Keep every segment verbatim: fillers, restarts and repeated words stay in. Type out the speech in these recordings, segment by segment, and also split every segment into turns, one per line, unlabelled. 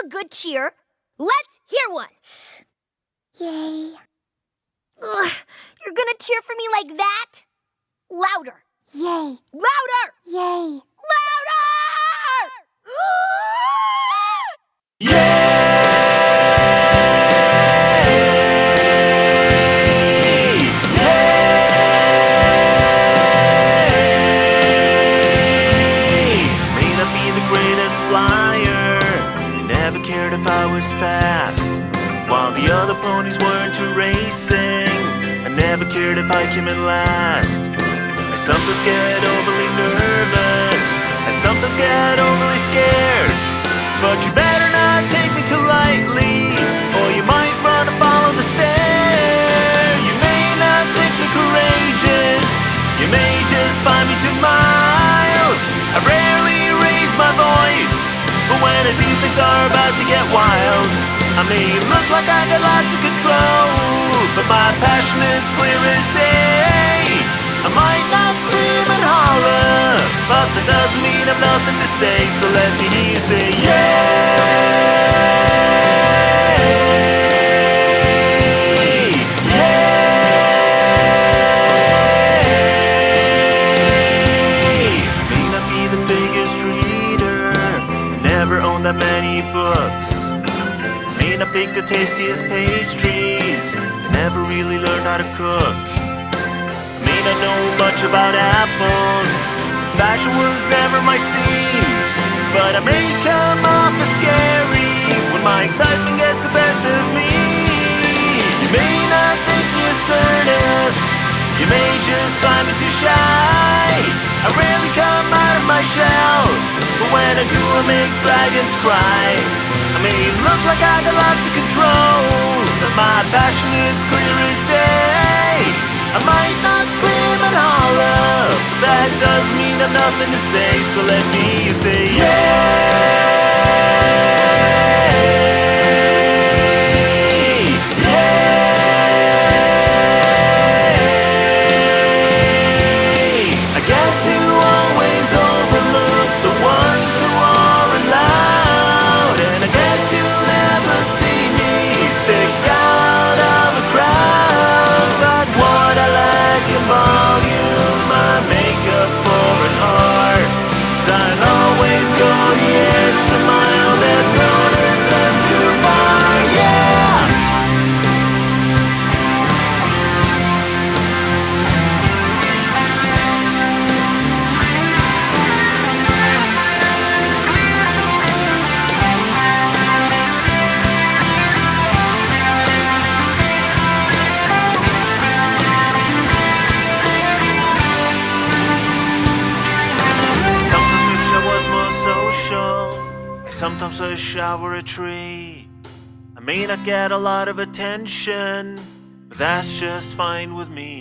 a good cheer? Let's hear one.
Yay.
Ugh, you're gonna cheer for me like that? Louder.
Yay.
Louder!
Yay.
Louder!
If I was fast, while the other ponies weren't too racing, I never cared if I came in last. I sometimes get overly nervous, I sometimes get overly scared, but you better not take me too lightly, or you might run and follow the stair. You may not think me courageous, you may just find me too mild. I rarely raise my voice, but when I do, things are about to get wild. I may look like I got lots of control, but my passion is clear as day. I might not scream and holler, but that doesn't mean I've nothing to say. So let me hear you say yay, yay. May not be the biggest reader, never owned that many books. May not bake the tastiest pastries, I never really learned how to cook. May not know much about apples, fashion was never my scene, but I may come off as scary when my excitement gets the best of me. You may not think me assertive, you may just find me too shy. I rarely come out of my shell, but when I do, I make dragons cry. I may look like I got lots of control, but my passion is clear as day. I might not scream and holler, but that doesn't mean I've nothing to say. So let me say yay, yay. I guess you always overlook the ones who aren't loud, and I guess you'll never see me stick out of a crowd. But what I lack in volume, I make up for in heart, 'cause I'd always go the extra mile. There's no distance too far, yeah. Sometimes I shower a tree. I may not get a lot of attention, but that's just fine with me.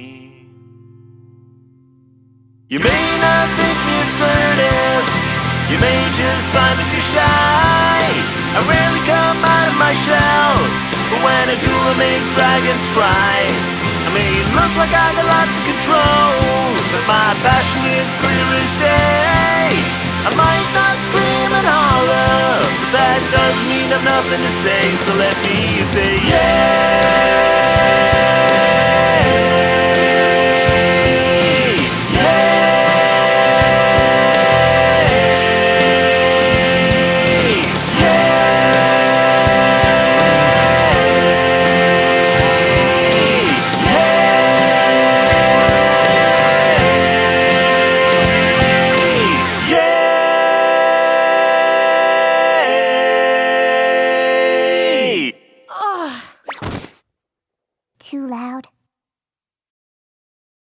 You may not think me assertive, you may just find me too shy. I rarely come out of my shell, but when I do, I make dragons cry. I may look like I got lots of control, but my passion is clear as day. I might not scream and holler, but that doesn't mean I've nothing to say. So let me say yeah.